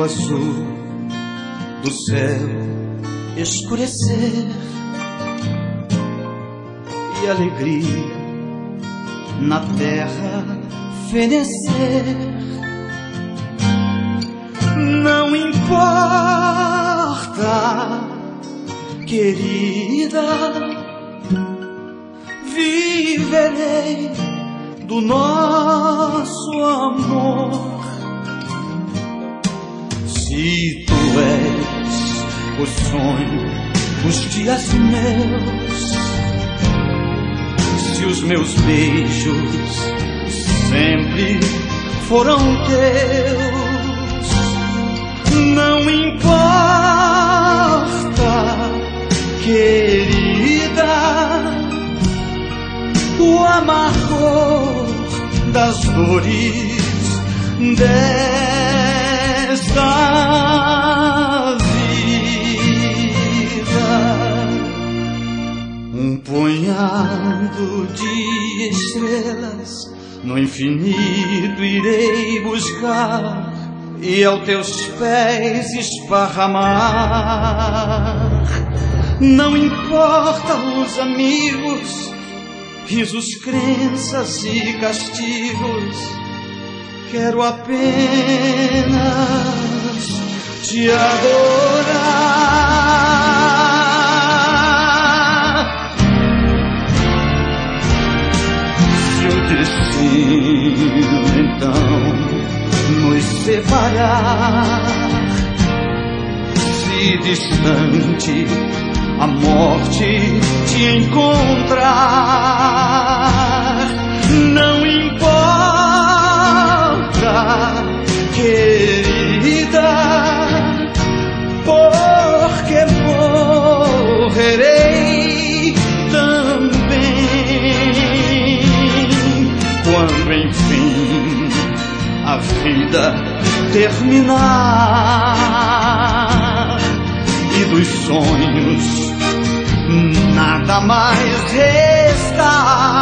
azul do céu escurecer e alegria na terra fenecer. Não importa, querida, viverei do nosso amor. Se tu és o sonho dos dias meus, se os meus beijos sempre foram teus, não importa, querida, o amargor das dores desta vida. Um punhado de estrelas no infinito irei buscar e aos teus pés esparramar. Não importa os amigos, risos, crenças e castigos, quero apenas te adorar. Se o destino então nos separar, se distante a morte te encontrar, não importa, querida, porque morrerei também quando enfim a vida terminar e dos sonhos nada mais restar.